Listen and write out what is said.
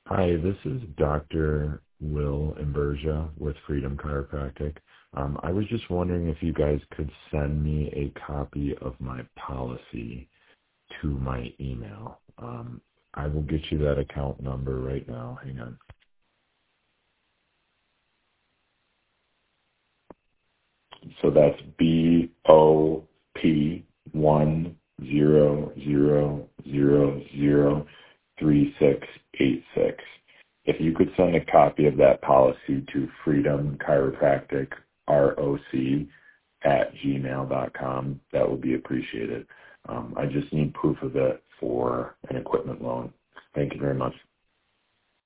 Hi, this is Dr. Will Imbergia with Freedom Chiropractic. I was just wondering if you guys could send me a copy of my policy to my email. I will get you that account number right now. Hang on. So that's BOP1000003686. If you could send a copy of that policy to Freedom Chiropractic ROC at gmail.com, that would be appreciated. I just need proof of it for an equipment loan. Thank you very much.